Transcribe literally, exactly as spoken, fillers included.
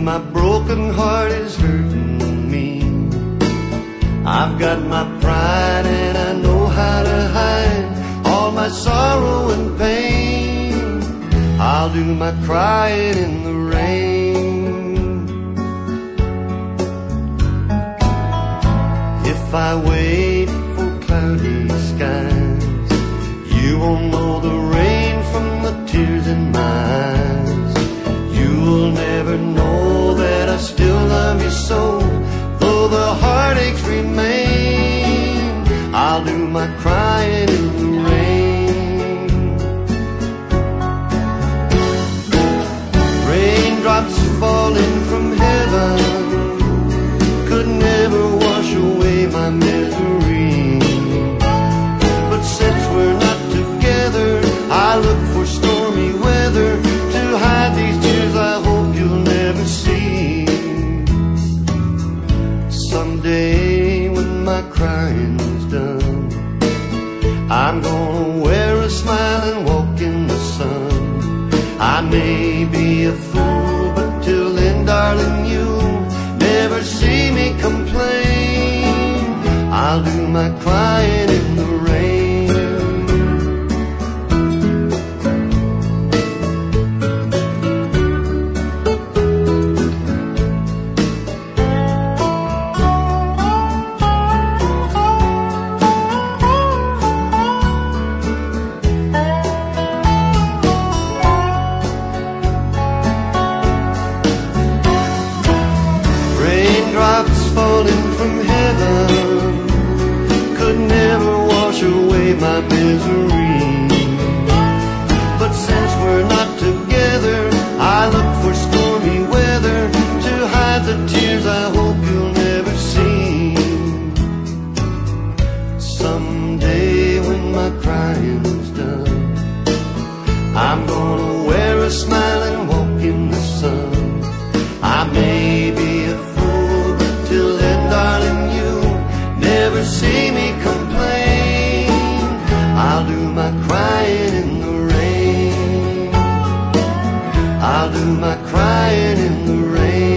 my broken heart is hurting me. I've got my pride and I know how to hide all my sorrow and pain. I'll do my crying in the rain. If I wait for cloudy skies, you won't know the rain from the tears in my eyes. You'll never know that I still love you so, though the heartaches remain. I'll do my crying in the rain. Raindrops falling from heaven could never wash away my misery. But since we're not together, I look for stormy weather to hide these tears I hope you'll never see. Someday when my crying's done, I'm gonna wear a smile and walk in the sun. I may be a fool, but till then, darling, you'll never see me complain. I'll do my crying in the rain. Raindrops falling from heaven could never wash away my misery. But since we're not together, I look for stormy weather to hide the tears I hope you'll never see. Someday when my crying's done, I'm gonna wear a smile and walk in the sun. I may be a fool, but till then, darling, you'll never see me complain. I'll do my crying in the rain. I'll do my crying in the rain.